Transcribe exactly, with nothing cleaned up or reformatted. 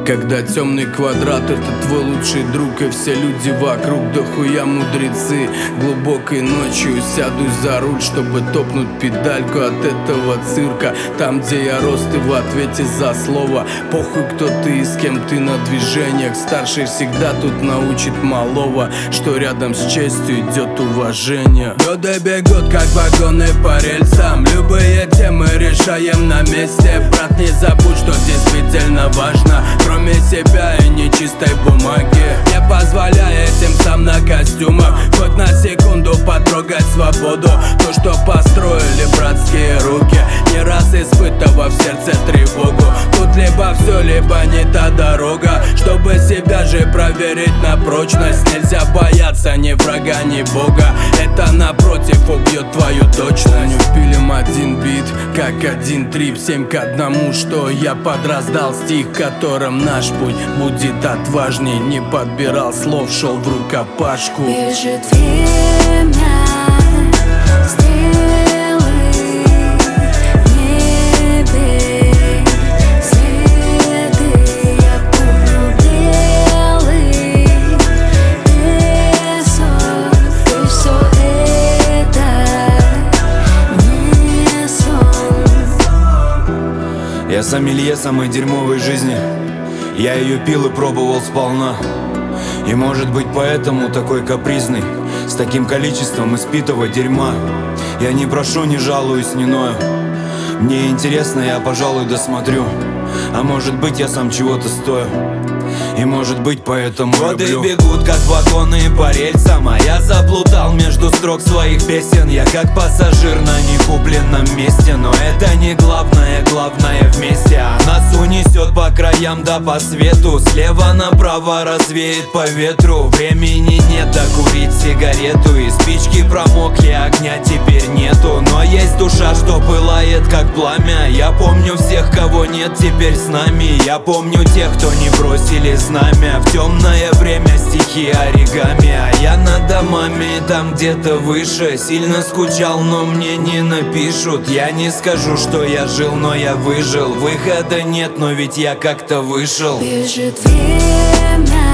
Когда темный квадрат — это твой лучший друг, и все люди вокруг дохуя мудрецы. Глубокой ночью сядусь за руль, чтобы топнуть педальку от этого цирка. Там, где я рос, ты в ответе за слово. Похуй, кто ты и с кем ты на движениях. Старший всегда тут научит малого, что рядом с честью идет уважение. Годы бегут, как вагоны по рельсам. Любые темы решаем на месте. Брат, не забудь, что действительно важно, кроме себя и нечистой бумаги. Не позволяя этим сам на костюмах хоть на секунду потрогать свободу. То, что построили братские руки, не раз испытывав в сердце тревогу. Тут либо все, либо не та дорога. Чтобы себя же проверить на прочность, нельзя бояться ни врага, ни бога. Это напротив убьет твою точность. Пилим один бит, как один трип, семь к одному, что я подраздал стих, которым наш путь будет отважней. Не подбирал слов, шел в рукопашку. Бежит время, стрелы в небе, следы. Я помню белый песок, и все это не сон. Я сомелье самой дерьмовой жизни. Я ее пил и пробовал сполна. И может быть поэтому такой капризный, с таким количеством испитого дерьма. Я не прошу, не жалуюсь, не ною. Мне интересно, я, пожалуй, досмотрю. А может быть, я сам чего-то стою. И может быть поэтому годы люблю. Бегут, как вагоны по рельсам, а я заплутал между строк своих песен. Я как пассажир на некупленном месте. Но это не главное, главное вместе. А нас унесет по краям да по свету. Слева направо развеет по ветру. Времени нет докурить сигарету. И спички промокли, огня теперь нету. Но есть душа, что пылает как пламя. Я помню всех, кого нет теперь с нами. Я помню тех, кто не бросили знамя. В темное время стихи оригами. А я над домами там где-то выше. Сильно скучал, но мне не напишут. Я не скажу, что я жил, но я выжил. Выхода нет, но ведь я как-то вышел. Бежит время.